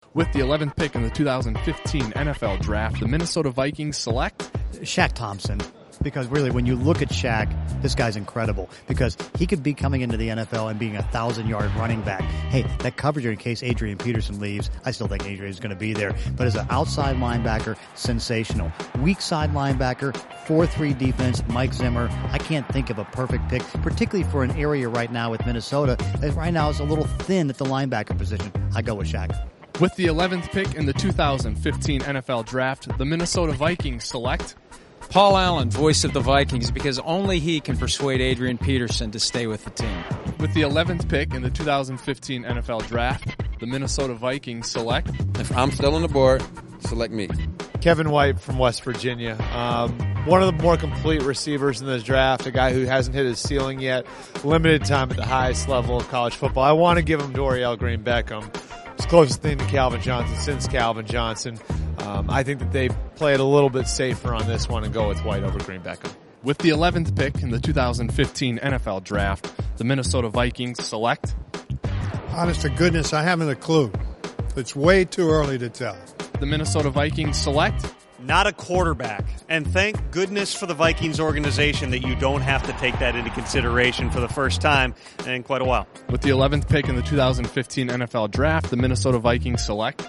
With the 11th pick in the 2015 NFL Draft, the Minnesota Vikings select Shaq Thompson. Because really, when you look at Shaq, this guy's incredible. Because he could be coming into the NFL and being a 1,000-yard running back. Hey, that covers you in case Adrian Peterson leaves. I still think Adrian's going to be there. But as an outside linebacker, sensational. Weak side linebacker, 4-3 defense, Mike Zimmer. I can't think of a perfect pick, particularly for an area right now with Minnesota that right now is a little thin at the linebacker position. I go with Shaq. With the 11th pick in the 2015 NFL Draft, the Minnesota Vikings select Paul Allen, voice of the Vikings, because only he can persuade Adrian Peterson to stay with the team. With the 11th pick in the 2015 NFL Draft, the Minnesota Vikings select If I'm still on the board, select me. Kevin White from West Virginia. One of the more complete receivers in this draft, a guy who hasn't hit his ceiling yet, limited time at the highest level of college football. I want to give him Dorial Green-Beckham. It's the closest thing to Calvin Johnson since Calvin Johnson. I think that they play it a little bit safer on this one and go with White over Green-Beckham. With the 11th pick in the 2015 NFL Draft, the Minnesota Vikings select Honest to goodness, I haven't a clue. It's way too early to tell. The Minnesota Vikings select not a quarterback. And thank goodness for the Vikings organization that you don't have to take that into consideration for the first time in quite a while. With the 11th pick in the 2015 NFL Draft, the Minnesota Vikings select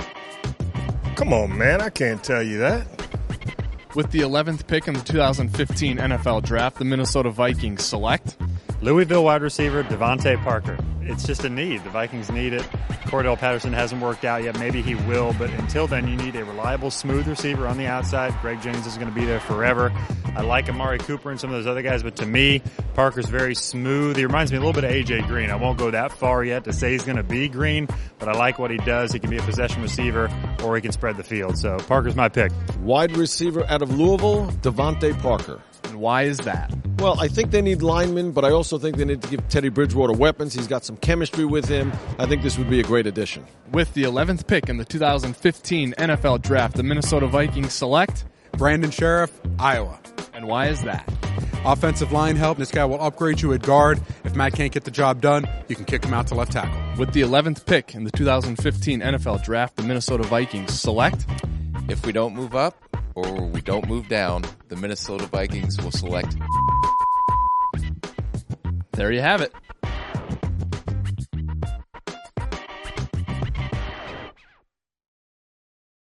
Come on, man. I can't tell you that. With the 11th pick in the 2015 NFL Draft, the Minnesota Vikings select Louisville wide receiver Devontae Parker. It's just a need. The Vikings need it. Cordell Patterson hasn't worked out yet. Maybe he will, but until then, you need a reliable, smooth receiver on the outside. Greg Jennings is going to be there forever. I like Amari Cooper and some of those other guys, but to me, Parker's very smooth. He reminds me a little bit of A.J. Green. I won't go that far yet to say he's going to be Green, but I like what he does. He can be a possession receiver, or he can spread the field. So Parker's my pick. Wide receiver out of Louisville, Devontae Parker. And why is that? Well, I think they need linemen, but I also think they need to give Teddy Bridgewater weapons. He's got some chemistry with him. I think this would be a great addition. With the 11th pick in the 2015 NFL Draft, the Minnesota Vikings select Brandon Sheriff, Iowa. And why is that? Offensive line help. This guy will upgrade you at guard. If Matt can't get the job done, you can kick him out to left tackle. With the 11th pick in the 2015 NFL Draft, the Minnesota Vikings select If we don't move up or we don't move down, the Minnesota Vikings will select. There you have it.